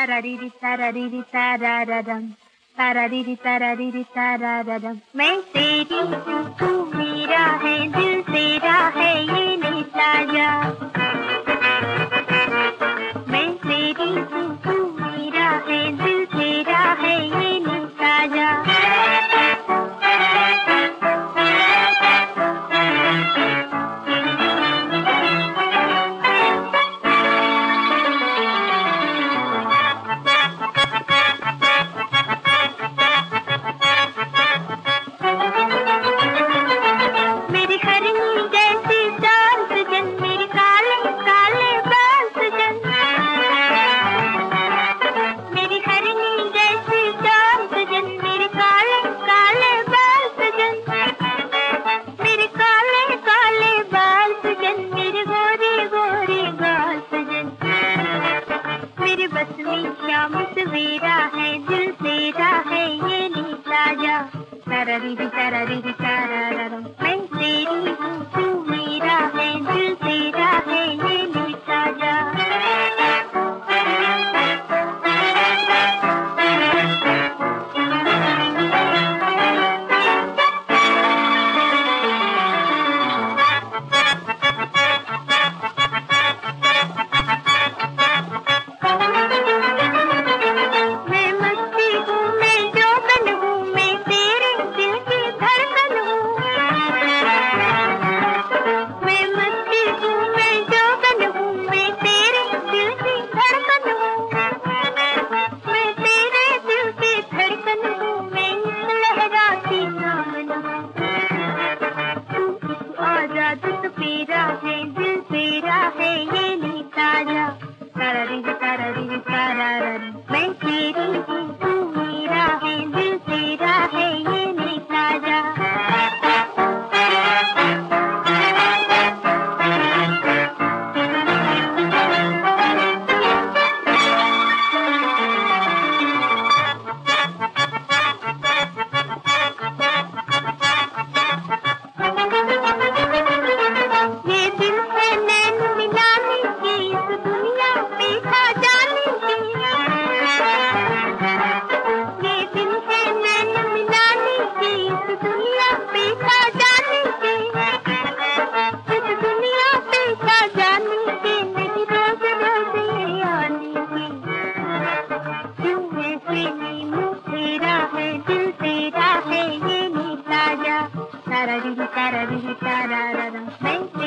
तारारीरी तारारीरी ताराररम, तारारीरी तारारीरी ताराररम। मैं तेरी हूँ तू मेरा है, दिल तेरा है ये नहीं ताजा। मैं तेरी हूँ तू मेरा है, दिल तेरा है ये नहीं ताजा। श्याम सवेरा है, दिल तेरा है ये नहीं ताजा। तारारीरी तारारीरी ताराररम। मैं तेरी हूँ तू मेरा है, दिल तेरा है ये नहीं ताजा। तेरा है, दिल तेरा है ये नहीं ताजा। तारारीरी तारारीरी ताराररम। मैं तेरी हूँ तू मेरा है, दिल तेरा है ये नहीं ताजा। तारारीरी तारारीरी ताराररम। मैं